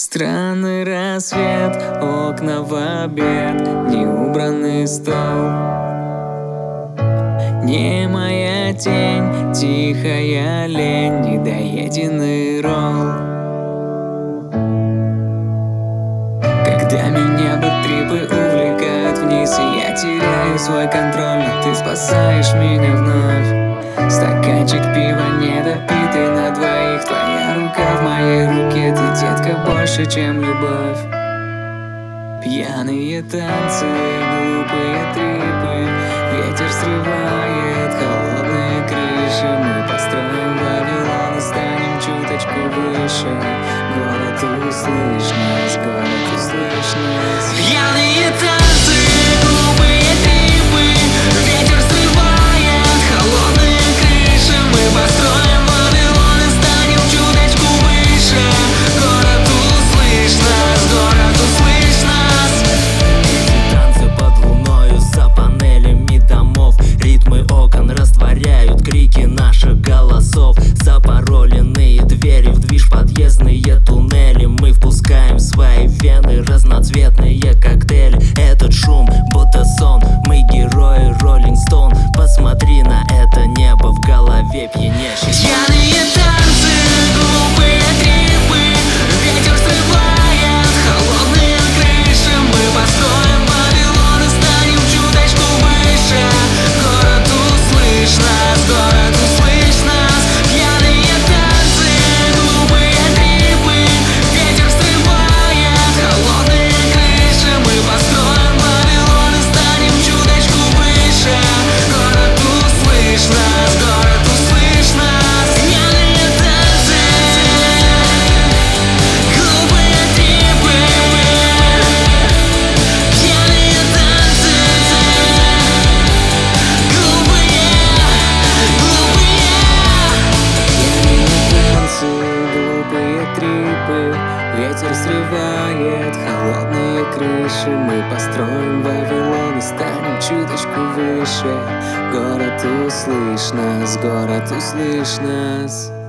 Странный рассвет, окна в обед, неубранный стол. Не моя тень, тихая лень, недоеденный ролл. Когда меня бэктрипы увлекают вниз, и я теряю свой контроль, но ты спасаешь меня вновь. Стаканчик пива недопитый на двоих, твоя рука в моей руке, ты, детка, больше, чем любовь. Пьяные танцы, глупые трипы, ветер срывает холодные крыши. Мы построим Вавилон и станем чуточку выше. Город услышь нас, город услышь нас. Пьяные танцы, глупые трипы, ветер срывает холодные крыши. Мы построим Вавилон и станем чуточку выше. Город услышь нас, город услышь нас. Эти танцы под луною за панелями домов, ритмы окон растворяют крики наших голосов. Запароленные двери в движ, подъездные туннели. Мы впускаем в свои вены разноцветные коктейли. Этот шум будто сон, мы герои Rolling Stone. Посмотри на это небо в голове пьянящий. Пьяные танцы, глупые трипы, ветер срывает холодные крыши. Мы построим Вавилон и станем чуточку выше. Город услышь нас, город услышь нас. Пьяные танцы, глупые трипы, ветер срывает холодные крыши. Мы построим Вавилон и станем чуточку выше. Город услышь нас, город услышь нас. Пьяные танцы, глупые трипы, пьяные танцы, глупые, Пьяные танцы, глупые трипы, ветер срывает холодные крыши. Мы построим Вавилон и станем чуточку выше. Город услышь нас, город услышь нас.